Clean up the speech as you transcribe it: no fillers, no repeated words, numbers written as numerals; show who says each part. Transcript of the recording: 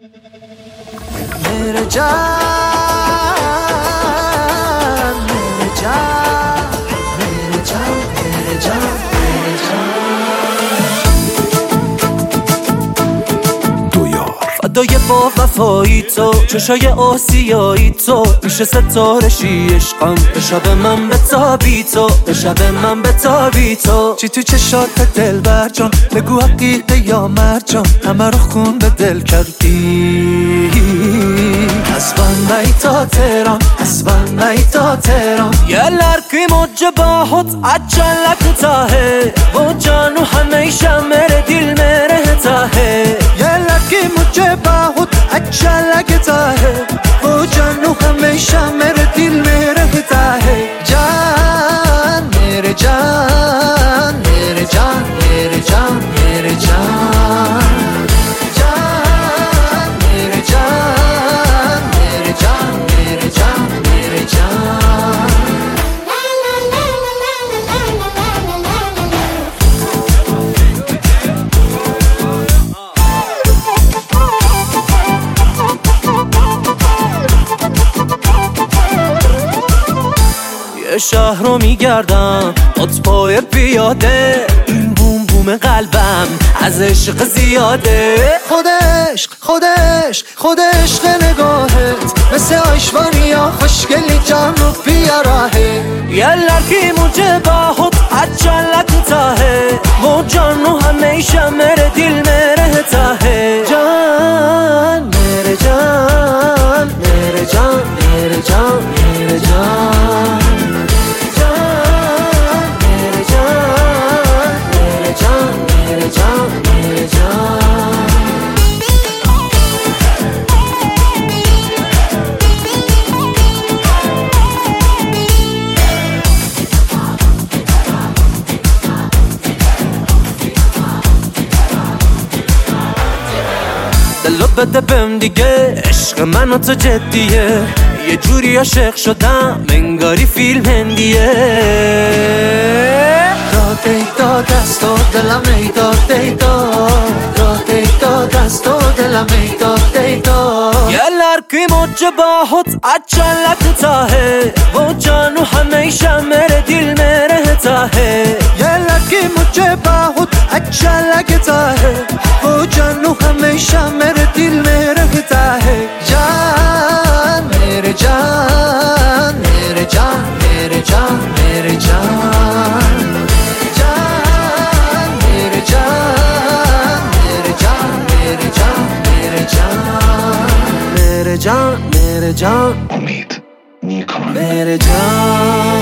Speaker 1: मेरे जान मेरे जान मेरे जान मेरे जान मेरे जान دو یار فدای با وفایی تو چشای آسیایی تو میشه ستاره شی عشقم به شب من بتابی تو به شب من بتابی تو چی تو چشات دلبر جان بگو حقیقه یا مرجان همه رو خون به دل کردی از بندی تا تهران از بندی تا تهران yerler موجبات عجلك تاهه و جانو همیشه میره دل میره تاهه yerler موجبات عجلك تاهه و جانو همیشه میره دل میره تاهه جان میره جان میره جان میره جان میره جان یه شهر رو میگردم پای پیاده این بوم بوم قلبم از عشق زیاده خود عشق نگاهت مثل آیشوانیا خوشگلی جان رو بیاره yerler ki موجبات عجلك تاهه و جانو همیشه میره دل میره تاهه جان میره جان میره جان میره جان میره جان دلو بده بهم دیگه عشق من و تو جدیه یه جوری عاشق شدم انگاری فیلم هندیه داد دست و دلم ای داد دست و دلم ای داد yerler ki موجبات عجلك تاهه و جانو همیشه میره دل میره تاهه yerler ki موجبات عجلك تاهه و جانو همیشه میره دل میره تاهه جان میره جان میره جان میره جان میره جان मेरे जान
Speaker 2: उम्मीद
Speaker 1: मेरे जान